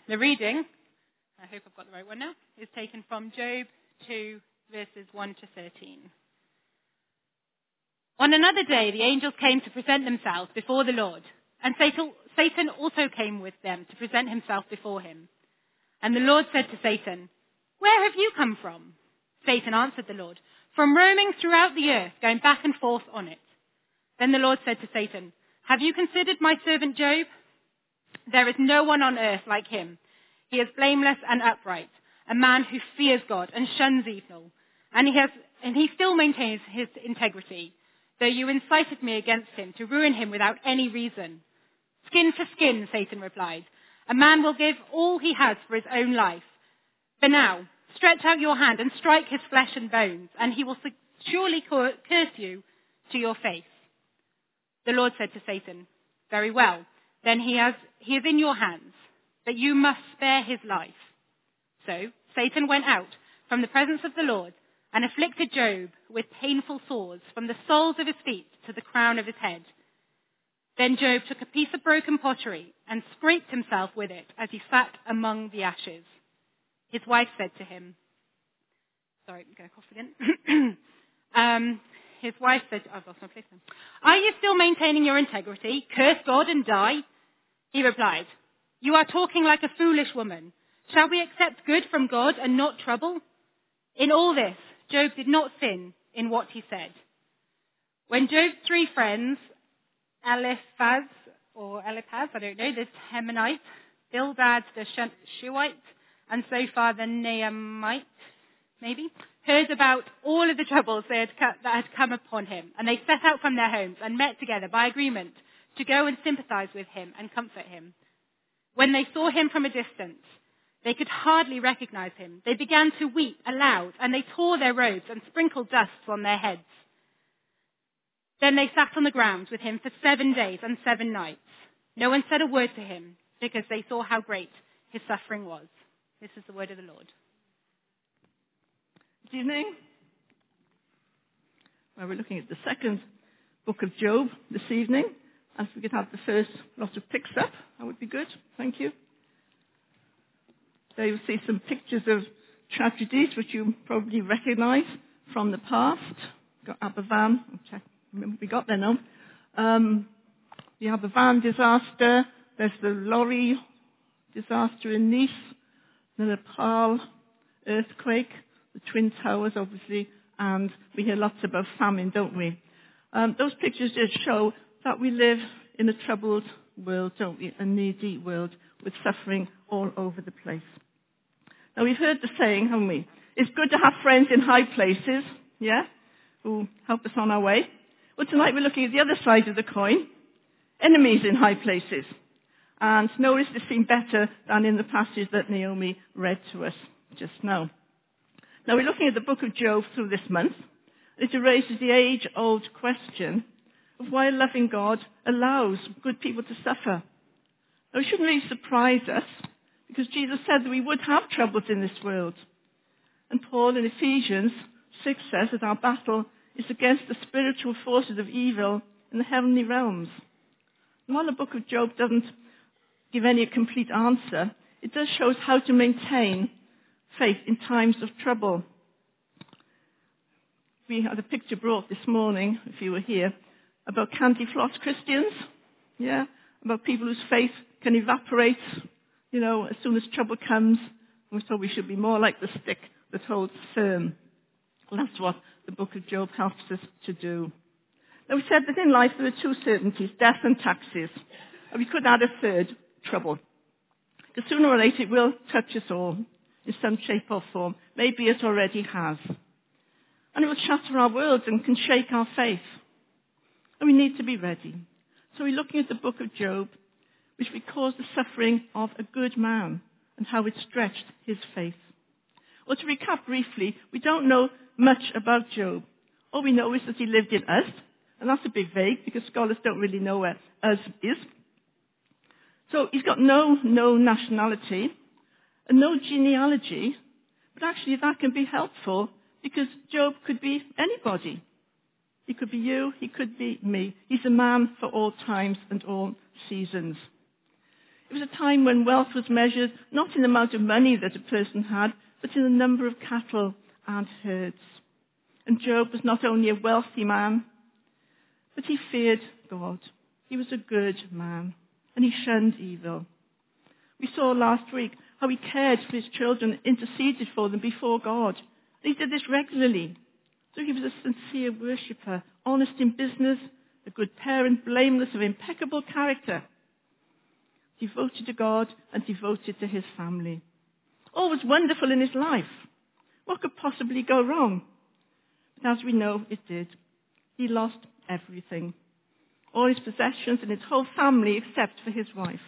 The reading, I hope I've got the right one now, is taken from Job 2, verses 1 to 13. On another day, the angels came to present themselves before the Lord, and Satan also came with them to present himself before him. And the Lord said to Satan, "Where have you come from?" Satan answered the Lord, "From roaming throughout the earth, going back and forth on it." Then the Lord said to Satan, "Have you considered my servant Job? There is no one on earth like him. He is blameless and upright, a man who fears God and shuns evil. And he still maintains his integrity, though you incited me against him to ruin him without any reason." "Skin for skin," Satan replied. "A man will give all he has for his own life. But now, stretch out your hand and strike his flesh and bones, and he will surely curse you to your face." The Lord said to Satan, "Very well, then he is in your hands, but you must spare his life." So Satan went out from the presence of the Lord and afflicted Job with painful sores from the soles of his feet to the crown of his head. Then Job took a piece of broken pottery and scraped himself with it as he sat among the ashes. His wife said to him, sorry, I'm going to cough again. His wife said, I've lost my place now. "Are you still maintaining your integrity? Curse God and die." He replied, "You are talking like a foolish woman. Shall we accept good from God and not trouble?" In all this, Job did not sin in what he said. When Job's three friends, Eliphaz, I don't know, the Temanite, Bildad the Shuhite, and Zophar the Naamite, maybe, heard about all of the troubles that had come upon him, and they set out from their homes and met together by agreement to go and sympathize with him and comfort him. When they saw him from a distance, they could hardly recognize him. They began to weep aloud, and they tore their robes and sprinkled dust on their heads. Then they sat on the ground with him for 7 days and 7 nights. No one said a word to him, because they saw how great his suffering was. This is the word of the Lord. Good evening. Well, we're looking at the second book of Job this evening. If we could have the first lot of pics up, that would be good. Thank you. There you'll see some pictures of tragedies which you probably recognize from the past. Got Aberfan. Remember we got there now. The Aberfan disaster. There's the lorry disaster in Nice. The Nepal earthquake. The Twin Towers, obviously. And we hear lots about famine, don't we? Those pictures just show that we live in a troubled world, don't we? A needy world with suffering all over the place. Now, we've heard the saying, haven't we? It's good to have friends in high places, yeah, who help us on our way. Well, tonight we're looking at the other side of the coin, enemies in high places. And nowhere is this seen better than in the passage that Naomi read to us just now. Now, we're looking at the book of Job through this month. It raises the age-old question of why a loving God allows good people to suffer. Now, it shouldn't really surprise us, because Jesus said that we would have troubles in this world. And Paul in Ephesians 6 says that our battle is against the spiritual forces of evil in the heavenly realms. And while the book of Job doesn't give any complete answer, it does show us how to maintain faith in times of trouble. We had a picture brought this morning, if you were here, about candy floss Christians, yeah, about people whose faith can evaporate, as soon as trouble comes. We thought we should be more like the stick that holds firm. Well, that's what the book of Job helps us to do. Now, we said that in life there are two certainties, death and taxes. And we could add a third, trouble. Because sooner or later it will touch us all in some shape or form. Maybe it already has. And it will shatter our worlds and can shake our faith. And we need to be ready. So we're looking at the book of Job, which records the suffering of a good man and how it stretched his faith. Well, to recap briefly, we don't know much about Job. All we know is that he lived in Uz, and that's a bit vague because scholars don't really know where Uz is. So he's got no nationality and no genealogy, but actually that can be helpful because Job could be anybody. He could be you, he could be me. He's a man for all times and all seasons. It was a time when wealth was measured not in the amount of money that a person had, but in the number of cattle and herds. And Job was not only a wealthy man, but he feared God. He was a good man, and he shunned evil. We saw last week how he cared for his children, interceded for them before God. He did this regularly. So he was a sincere worshipper, honest in business, a good parent, blameless, of impeccable character, devoted to God and devoted to his family. All was wonderful in his life. What could possibly go wrong? But as we know, it did. He lost everything. All his possessions and his whole family except for his wife.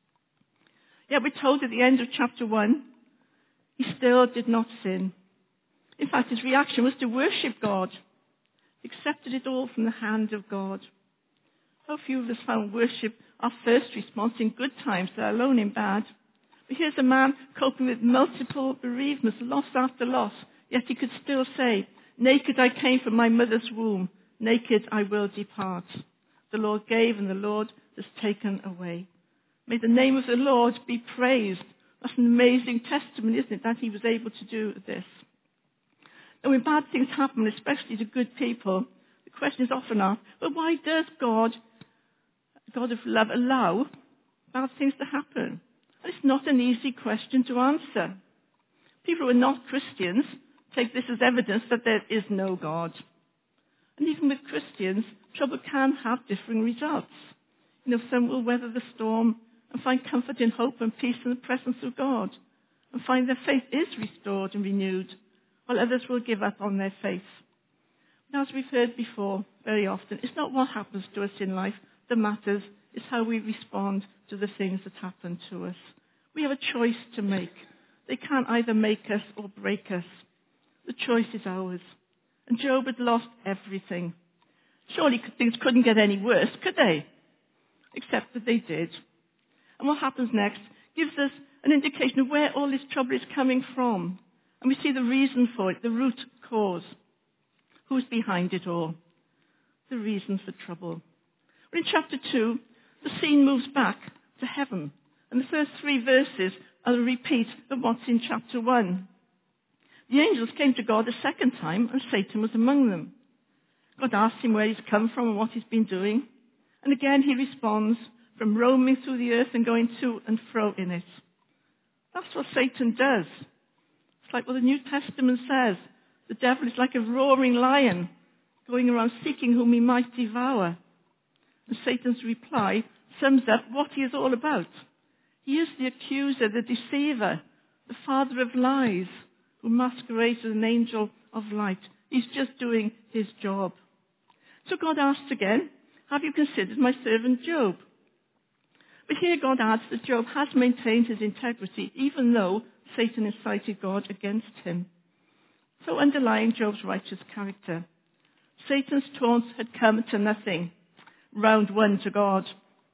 Yet we're told at the end of chapter 1, he still did not sin. In fact, his reaction was to worship God. He accepted it all from the hand of God. How few of us found worship our first response in good times, let alone in bad. But here's a man coping with multiple bereavements, loss after loss, yet he could still say, naked I came from my mother's womb, naked I will depart. The Lord gave and the Lord has taken away. May the name of the Lord be praised. That's an amazing testimony, isn't it, that he was able to do this. And when bad things happen, especially to good people, the question is often asked, well, why does God of love, allow bad things to happen? And it's not an easy question to answer. People who are not Christians take this as evidence that there is no God. And even with Christians, trouble can have differing results. Some will weather the storm and find comfort in hope and peace in the presence of God, and find their faith is restored and renewed, while others will give up on their faith. But as we've heard before, very often, it's not what happens to us in life that matters, it's how we respond to the things that happen to us. We have a choice to make. They can't either make us or break us. The choice is ours. And Job had lost everything. Surely things couldn't get any worse, could they? Except that they did. And what happens next gives us an indication of where all this trouble is coming from. And we see the reason for it, the root cause. Who's behind it all? The reason for trouble. Well, in chapter 2, the scene moves back to heaven. And the first 3 verses are a repeat of what's in chapter 1. The angels came to God a second time, and Satan was among them. God asked him where he's come from and what he's been doing. And again he responds, from roaming through the earth and going to and fro in it. That's what Satan does. It's like what the New Testament says. The devil is like a roaring lion, going around seeking whom he might devour. And Satan's reply sums up what he is all about. He is the accuser, the deceiver, the father of lies, who masquerades as an angel of light. He's just doing his job. So God asks again, have you considered my servant Job? But here God adds that Job has maintained his integrity, even though Satan incited God against him. So underlying Job's righteous character. Satan's taunts had come to nothing. Round 1 to God.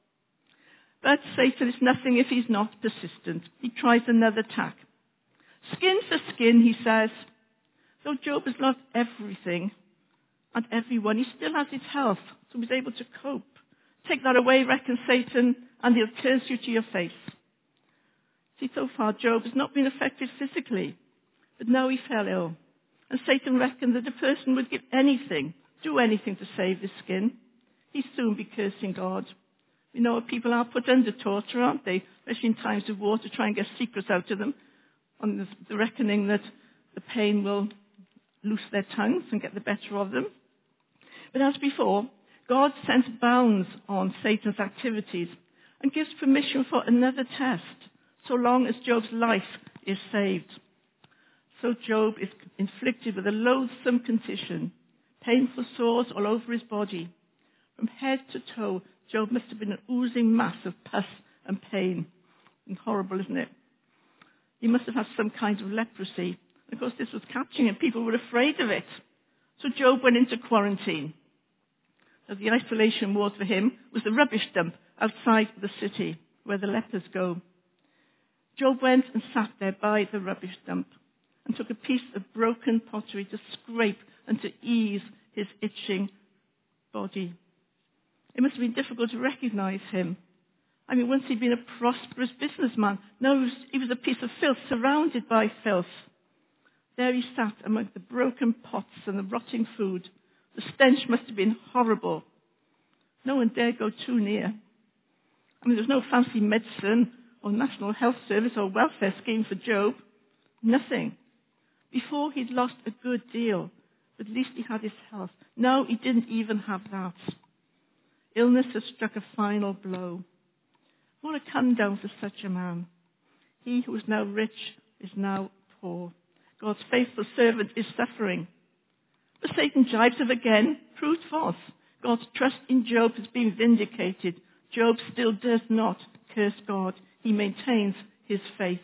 But Satan is nothing if he's not persistent. He tries another tack. Skin for skin, he says. Though Job has lost everything and everyone, he still has his health, so he's able to cope. Take that away, reckons Satan, and he'll curse you to your face. See, so far Job has not been affected physically, but now he fell ill. And Satan reckoned that a person would give anything, do anything to save his skin. He'd soon be cursing God. We know people are put under torture, aren't they? Especially in times of war, to try and get secrets out of them, on the reckoning that the pain will loose their tongues and get the better of them. But as before, God sends bounds on Satan's activities and gives permission for another test, so long as Job's life is saved. So Job is inflicted with a loathsome condition, painful sores all over his body. From head to toe, Job must have been an oozing mass of pus and pain. And horrible, isn't it? He must have had some kind of leprosy. Of course, this was catching him. People were afraid of it. So Job went into quarantine. So the isolation ward for him was the rubbish dump outside the city where the lepers go. Job went and sat there by the rubbish dump and took a piece of broken pottery to scrape and to ease his itching body. It must have been difficult to recognize him I mean, once he'd been a prosperous businessman. Now he was a piece of filth, surrounded by filth. There he sat among the broken pots and the rotting food. The stench must have been horrible. No one dared go too near. I mean, there was no fancy medicine or National Health Service or welfare scheme for Job. Nothing. Before he'd lost a good deal, but at least he had his health. Now he didn't even have that. Illness had struck a final blow. What a come down for such a man. He who is now rich is now poor. God's faithful servant is suffering. But Satan jibes him again, proved false. God's trust in Job has been vindicated. Job still does not curse God. He maintains his faith.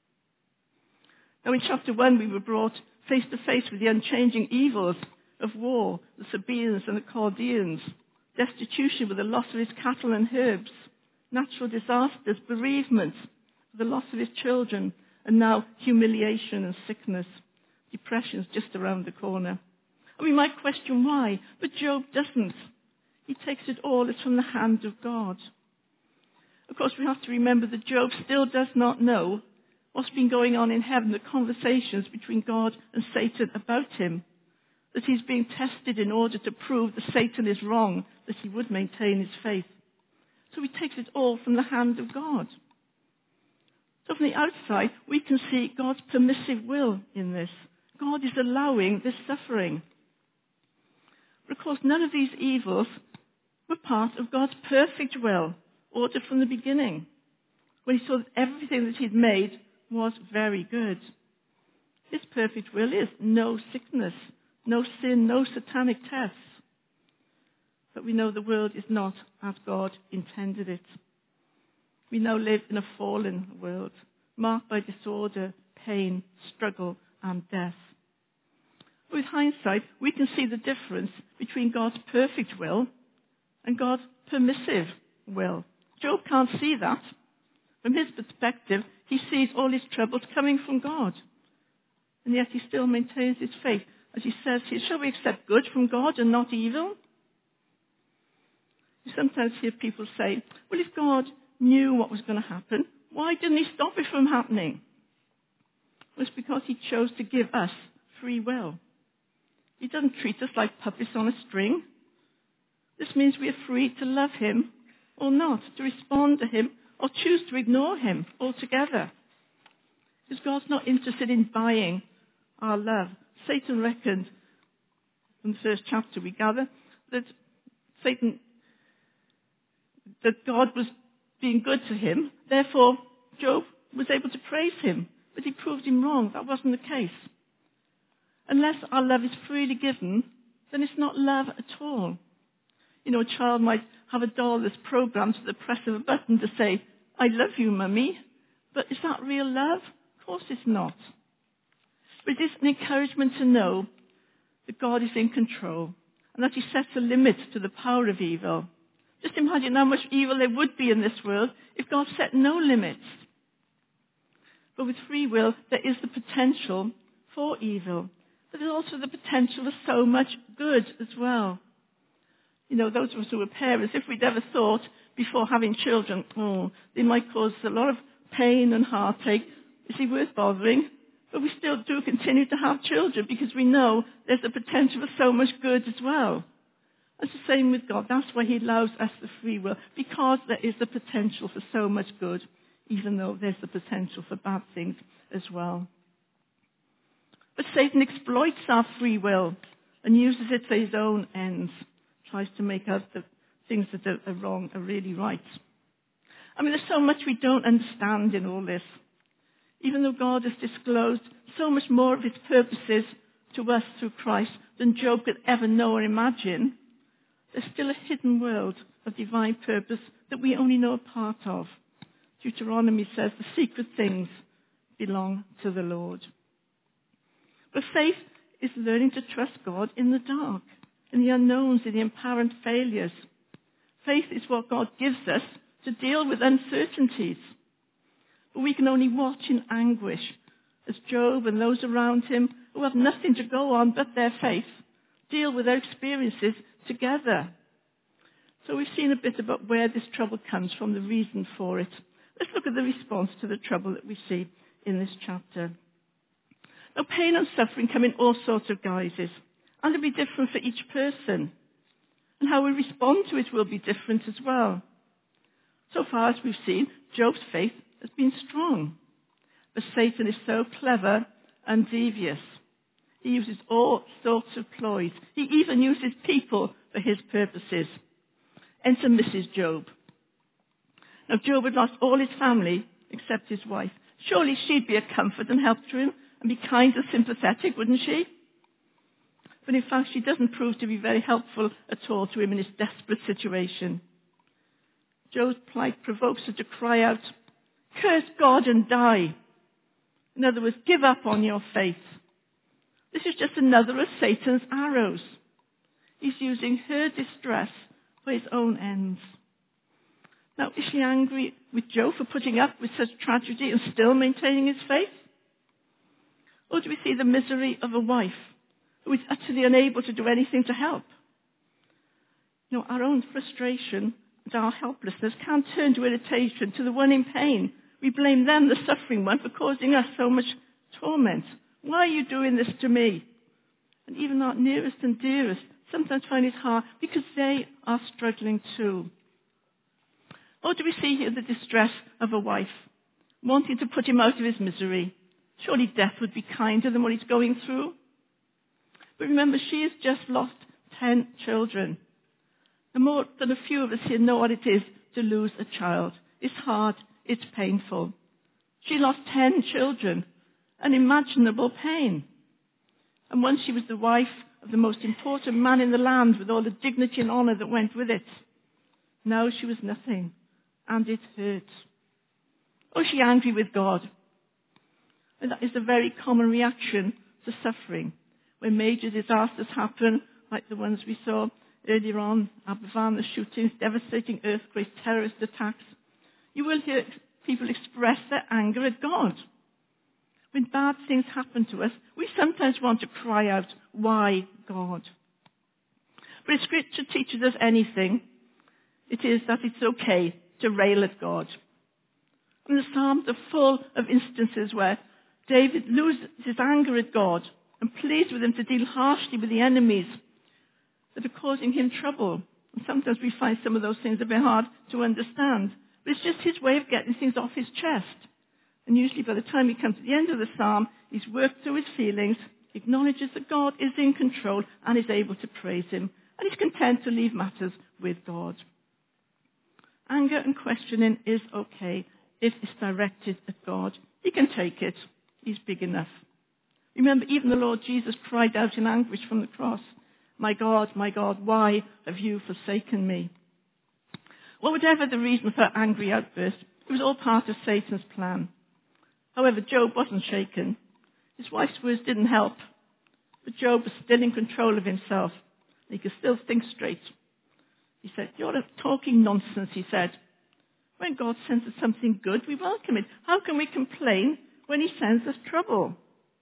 Now in chapter 1 we were brought face to face with the unchanging evils of war, the Sabaeans and the Chaldeans, destitution with the loss of his cattle and herbs, natural disasters, bereavement, the loss of his children, and now humiliation and sickness. Depression's just around the corner. And we might question why, but Job doesn't. He takes it all as from the hand of God. Of course, we have to remember that Job still does not know what's been going on in heaven, the conversations between God and Satan about him, that he's being tested in order to prove that Satan is wrong, that he would maintain his faith. So he takes it all from the hand of God. So from the outside, we can see God's permissive will in this. God is allowing this suffering. But of course, none of these evils were part of God's perfect will, ordered from the beginning, when he saw that everything that he'd made was very good. His perfect will is no sickness, no sin, no satanic tests. But we know the world is not as God intended it. We now live in a fallen world, marked by disorder, pain, struggle, and death. With hindsight, we can see the difference between God's perfect will and God's permissive will. Job can't see that. From his perspective, he sees all his troubles coming from God. And yet he still maintains his faith. As he says here, shall we accept good from God and not evil? You sometimes hear people say, well, if God knew what was going to happen, why didn't he stop it from happening? Well, it's because he chose to give us free will. He doesn't treat us like puppets on a string. This means we are free to love him or not, to respond to him or choose to ignore him altogether. Because God's not interested in buying our love. Satan reckoned, from the first chapter we gather, that God was being good to him. Therefore, Job was able to praise him. But he proved him wrong. That wasn't the case. Unless our love is freely given, then it's not love at all. You know, a child might have a doll that's programmed to the press of a button to say, I love you, Mummy. But is that real love? Of course it's not. But it is an encouragement to know that God is in control and that he sets a limit to the power of evil. Just imagine how much evil there would be in this world if God set no limits. But with free will, there is the potential for evil. But there's also the potential for so much good as well. You know, those of us who are parents, if we'd ever thought before having children, they might cause a lot of pain and heartache, is it worth bothering? But we still do continue to have children because we know there's the potential for so much good as well. It's the same with God. That's why he allows us the free will, because there is the potential for so much good, even though there's the potential for bad things as well. But Satan exploits our free will and uses it for his own ends, tries to make out the things that are wrong are really right. I mean, there's so much we don't understand in all this. Even though God has disclosed so much more of his purposes to us through Christ than Job could ever know or imagine, there's still a hidden world of divine purpose that we only know a part of. Deuteronomy says the secret things belong to the Lord. But faith is learning to trust God in the dark, in the unknowns, in the apparent failures. Faith is what God gives us to deal with uncertainties. But we can only watch in anguish as Job and those around him who have nothing to go on but their faith deal with their experiences together. So we've seen a bit about where this trouble comes from, the reason for it. Let's look at the response to the trouble that we see in this chapter. Now, pain and suffering come in all sorts of guises, and they'll be different for each person. And how we respond to it will be different as well. So far as we've seen, Job's faith has been strong. But Satan is so clever and devious. He uses all sorts of ploys. He even uses people for his purposes. Enter Mrs. Job. Now, Job had lost all his family except his wife. Surely she'd be a comfort and help to him and be kind and sympathetic, wouldn't she? But in fact, she doesn't prove to be very helpful at all to him in his desperate situation. Job's plight provokes her to cry out, "Curse God and die." In other words, give up on your faith. This is just another of Satan's arrows. He's using her distress for his own ends. Now, is she angry with Job for putting up with such tragedy and still maintaining his faith? Or do we see the misery of a wife who is utterly unable to do anything to help? You know, our own frustration and our helplessness can turn to irritation to the one in pain. We blame them, the suffering one, for causing us so much torment. Why are you doing this to me? And even our nearest and dearest sometimes find it hard because they are struggling too. Or do we see here the distress of a wife, wanting to put him out of his misery? Surely death would be kinder than what he's going through. But remember, she has just lost 10 children. And more than a few of us here know what it is to lose a child. It's hard, it's painful. She lost 10 children, unimaginable pain. And once she was the wife of the most important man in the land with all the dignity and honor that went with it. Now she was nothing, and it hurt. Or is she angry with God? And that is a very common reaction to suffering. When major disasters happen, like the ones we saw earlier on, Aberfan, the shootings, devastating earthquakes, terrorist attacks, you will hear people express their anger at God. When bad things happen to us, we sometimes want to cry out, "Why, God?" But if Scripture teaches us anything, it is that it's okay to rail at God. And the Psalms are full of instances where David loses his anger at God and pleads with him to deal harshly with the enemies that are causing him trouble. And sometimes we find some of those things a bit hard to understand. But it's just his way of getting things off his chest. And usually by the time he comes to the end of the psalm, he's worked through his feelings, acknowledges that God is in control and is able to praise him. And he's content to leave matters with God. Anger and questioning is okay if it's directed at God. He can take it. He's big enough. Remember, even the Lord Jesus cried out in anguish from the cross, my God, why have you forsaken me?" Well, whatever the reason for her angry outburst, it was all part of Satan's plan. However, Job wasn't shaken. His wife's words didn't help. But Job was still in control of himself. He could still think straight. He said, "You're talking nonsense," he said. "When God sends us something good, we welcome it. How can we complain when he sends us trouble?"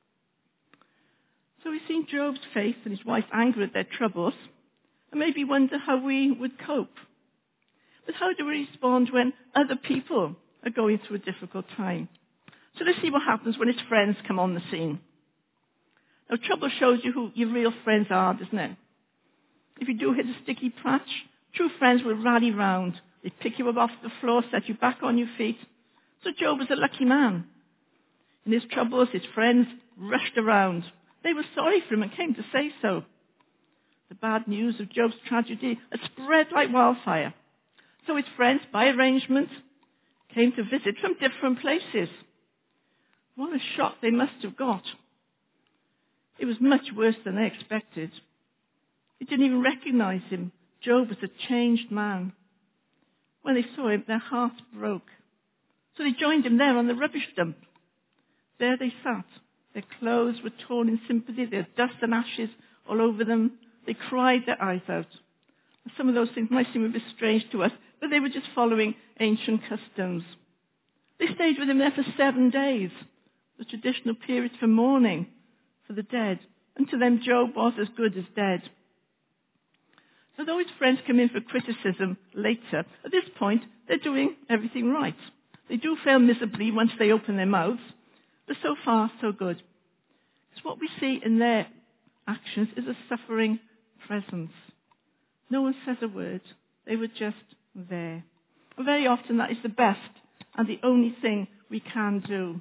So we've seen Job's faith and his wife's anger at their troubles, and maybe wonder how we would cope. But how do we respond when other people are going through a difficult time? So let's see what happens when his friends come on the scene. Now, trouble shows you who your real friends are, doesn't it? If you do hit a sticky patch, true friends will rally round. They pick you up off the floor, set you back on your feet. So Job was a lucky man. In his troubles, his friends rushed around. They were sorry for him and came to say so. The bad news of Job's tragedy had spread like wildfire. So his friends, by arrangement, came to visit from different places. What a shock they must have got. It was much worse than they expected. They didn't even recognize him. Job was a changed man. When they saw him, their hearts broke. So they joined him there on the rubbish dump. There they sat. Their clothes were torn in sympathy. There was dust and ashes all over them. They cried their eyes out. Some of those things might seem a bit strange to us, but they were just following ancient customs. They stayed with him there for 7 days, the traditional period for mourning for the dead. And to them, Job was as good as dead. Although his friends come in for criticism later, at this point, they're doing everything right. They do fail miserably once they open their mouths, but so far, so good. Because what we see in their actions is a suffering presence. No one says a word. They were just there. And very often that is the best and the only thing we can do.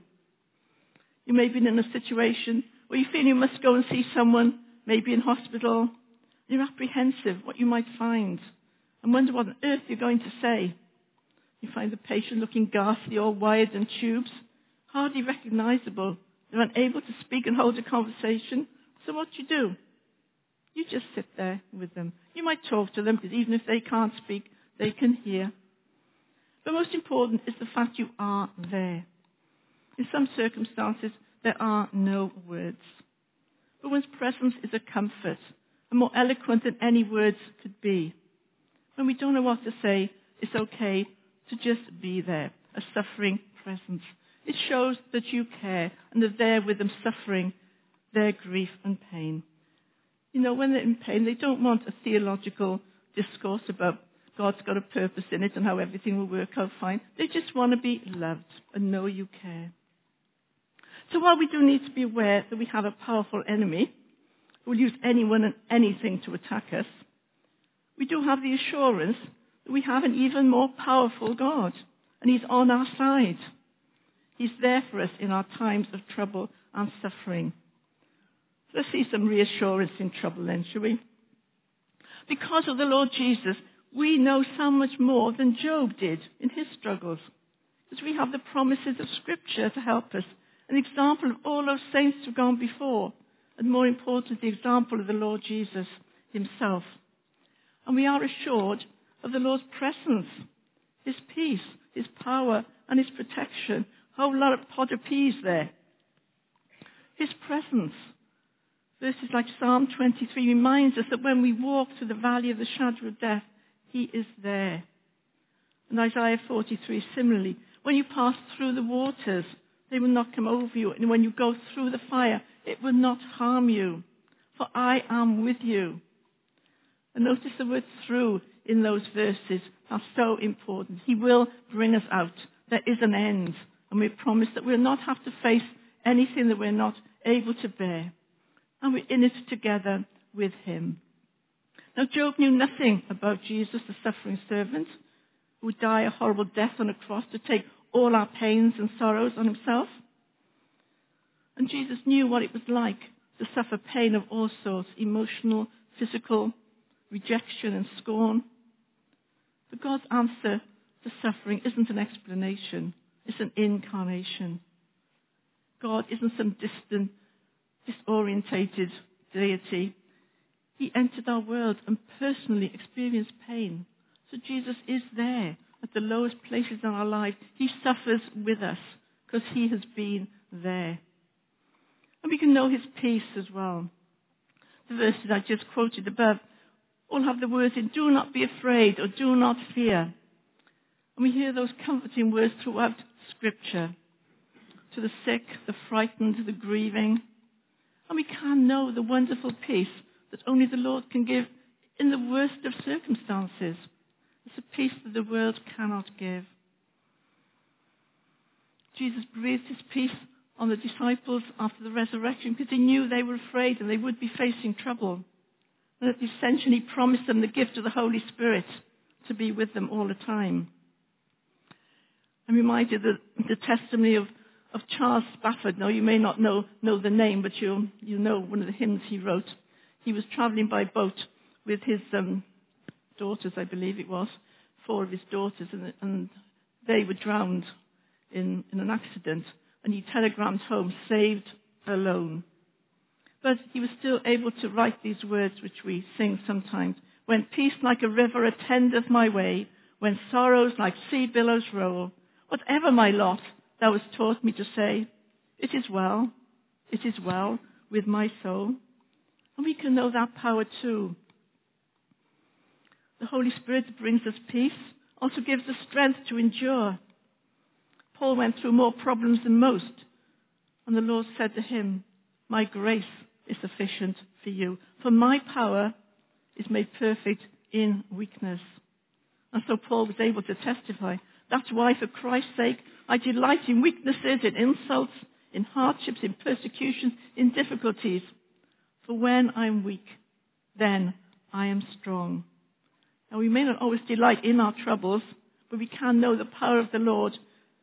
You may be in a situation where you feel you must go and see someone, maybe in hospital. You're apprehensive what you might find and wonder what on earth you're going to say. You find the patient looking ghastly, all wired in tubes, hardly recognizable. They're unable to speak and hold a conversation. So what do? You just sit there with them. You might talk to them, because even if they can't speak, they can hear. But most important is the fact you are there. In some circumstances, there are no words. But one's presence is a comfort, and more eloquent than any words could be. When we don't know what to say, it's okay to just be there, a suffering presence. It shows that you care and are there with them suffering their grief and pain. You know, when they're in pain, they don't want a theological discourse about God's got a purpose in it and how everything will work out fine. They just want to be loved and know you care. So while we do need to be aware that we have a powerful enemy who will use anyone and anything to attack us, we do have the assurance that we have an even more powerful God, and he's on our side. He's there for us in our times of trouble and suffering. Let's see some reassurance in trouble then, shall we? Because of the Lord Jesus, we know so much more than Job did in his struggles. Because we have the promises of Scripture to help us, an example of all those saints who've gone before, and more importantly, the example of the Lord Jesus himself. And we are assured of the Lord's presence, his peace, his power, and his protection. A whole lot of pot of peas there. His presence. Verses like Psalm 23 reminds us that when we walk through the valley of the shadow of death, he is there. And Isaiah 43 similarly, when you pass through the waters, they will not come over you. And when you go through the fire, it will not harm you. For I am with you. And notice the word through in those verses are so important. He will bring us out. There is an end. And we promise that we'll not have to face anything that we're not able to bear. And we're in it together with him. Now, Job knew nothing about Jesus, the suffering servant, who would die a horrible death on a cross to take all our pains and sorrows on himself. And Jesus knew what it was like to suffer pain of all sorts, emotional, physical, rejection and scorn. But God's answer to suffering isn't an explanation. It's an incarnation. God isn't some distant, disorientated deity. He entered our world and personally experienced pain. So Jesus is there at the lowest places in our life. He suffers with us because he has been there. And we can know his peace as well. The verses I just quoted above all have the words in do not be afraid or do not fear. And we hear those comforting words throughout Scripture. To the sick, the frightened, the grieving. And we can know the wonderful peace that only the Lord can give in the worst of circumstances. It's a peace that the world cannot give. Jesus breathed his peace on the disciples after the resurrection because he knew they were afraid and they would be facing trouble. And at the ascension he promised them the gift of the Holy Spirit to be with them all the time. I'm reminded of the testimony of Charles Spafford. Now, you may not know the name, but you know one of the hymns he wrote. He was traveling by boat with his daughters, I believe it was, 4 of his daughters, and they were drowned in an accident. And he telegrammed home, saved alone. But he was still able to write these words which we sing sometimes. When peace like a river attendeth my way, when sorrows like sea billows roll, whatever my lot, thou hast taught me to say, it is well with my soul. And we can know that power too. The Holy Spirit brings us peace, also gives us strength to endure. Paul went through more problems than most, and the Lord said to him, my grace is sufficient for you, for my power is made perfect in weakness. And so Paul was able to testify, that's why for Christ's sake I delight in weaknesses, in insults, in hardships, in persecutions, in difficulties. For when I'm weak, then I am strong. Now we may not always delight in our troubles, but we can know the power of the Lord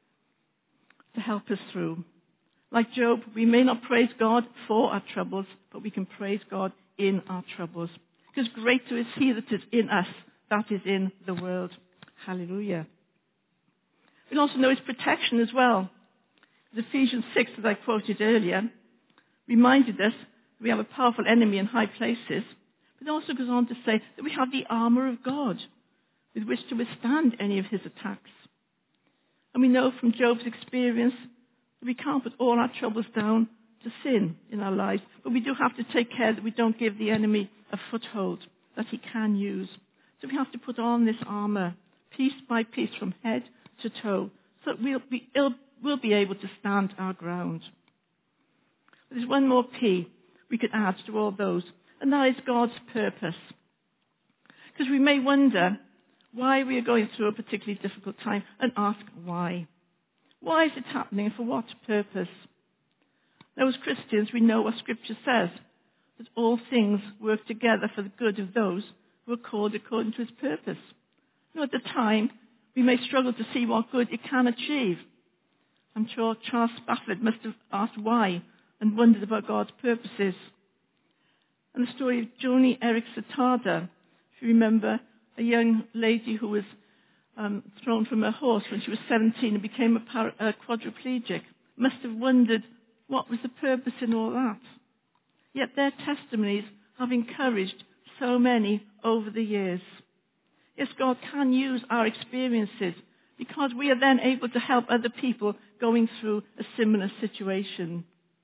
to help us through. Like Job, we may not praise God for our troubles, but we can praise God in our troubles. Because greater is he that is in us, that is in the world. Hallelujah. We'll also know his protection as well. Ephesians 6, as I quoted earlier, reminded us we have a powerful enemy in high places, but it also goes on to say that we have the armour of God with which to withstand any of his attacks. And we know from Job's experience that we can't put all our troubles down to sin in our lives, but we do have to take care that we don't give the enemy a foothold that he can use. So we have to put on this armour, piece by piece, from head to toe, so that we'll be able to stand our ground. There's one more P we could add to all those, and that is God's purpose. Because we may wonder why we are going through a particularly difficult time and ask why. Why is it happening and for what purpose? Now, as Christians, we know what Scripture says, that all things work together for the good of those who are called according to his purpose. Now, at the time, we may struggle to see what good it can achieve. I'm sure Charles Spafford must have asked why and wondered about God's purposes. And the story of Joni Erik Satada, if you remember, a young lady who was thrown from her horse when she was 17 and became a quadriplegic, must have wondered what was the purpose in all that. Yet their testimonies have encouraged so many over the years. Yes, God can use our experiences because we are then able to help other people going through a similar situation.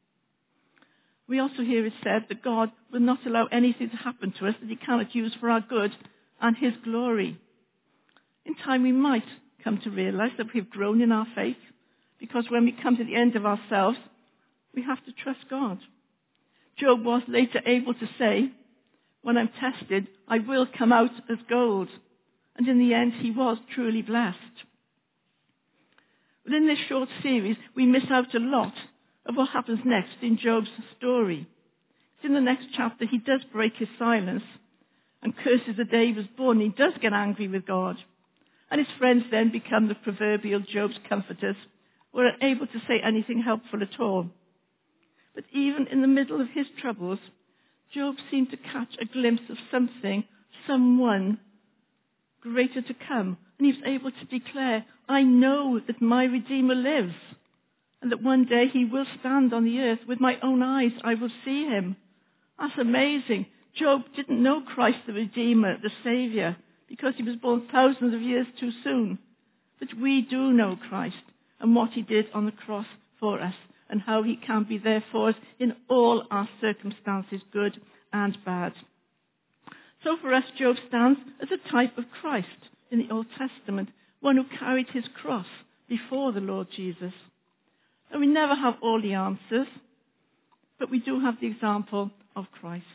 We also hear it said that God will not allow anything to happen to us that he cannot use for our good and his glory. In time we might come to realize that we've grown in our faith, because when we come to the end of ourselves, we have to trust God. Job was later able to say, when I'm tested, I will come out as gold. And in the end, he was truly blessed. But in this short series, we miss out a lot of what happens next in Job's story. In the next chapter, he does break his silence and curses the day he was born. He does get angry with God. And his friends then become the proverbial Job's comforters, who are unable to say anything helpful at all. But even in the middle of his troubles, Job seemed to catch a glimpse of something, someone greater to come. And he was able to declare, I know that my Redeemer lives, and that one day he will stand on the earth. With my own eyes, I will see him. That's amazing. Job didn't know Christ the Redeemer, the Saviour, because he was born thousands of years too soon. But we do know Christ and what he did on the cross for us, and how he can be there for us in all our circumstances, good and bad. So for us, Job stands as a type of Christ in the Old Testament, one who carried his cross before the Lord Jesus. And we never have all the answers, but we do have the example of Christ.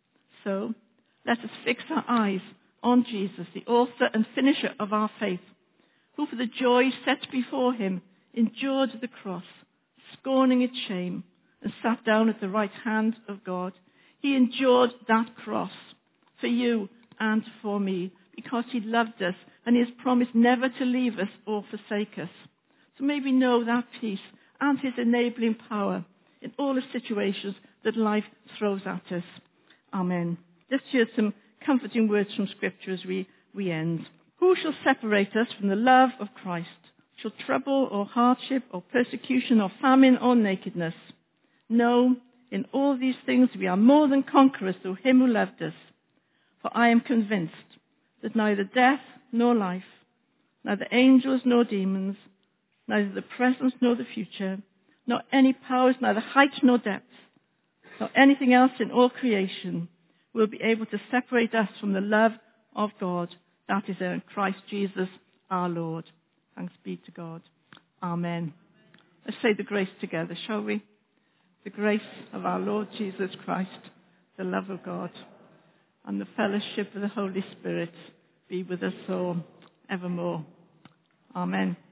So let us fix our eyes on Jesus, the author and finisher of our faith, who for the joy set before him endured the cross, scorning its shame, and sat down at the right hand of God. He endured that cross for you and for me, because he loved us and he has promised never to leave us or forsake us. So may we know that peace and his enabling power in all the situations that life throws at us. Amen. Let's hear some comforting words from Scripture as we end. Who shall separate us from the love of Christ? Shall trouble or hardship or persecution or famine or nakedness? No, in all these things we are more than conquerors through him who loved us. For I am convinced that neither death nor life, neither angels nor demons, neither the present nor the future, nor any powers, neither height nor depth, nor anything else in all creation will be able to separate us from the love of God that is in Christ Jesus our Lord. Thanks be to God. Amen. Let's say the grace together, shall we? The grace of our Lord Jesus Christ, the love of God, and the fellowship of the Holy Spirit be with us all evermore. Amen.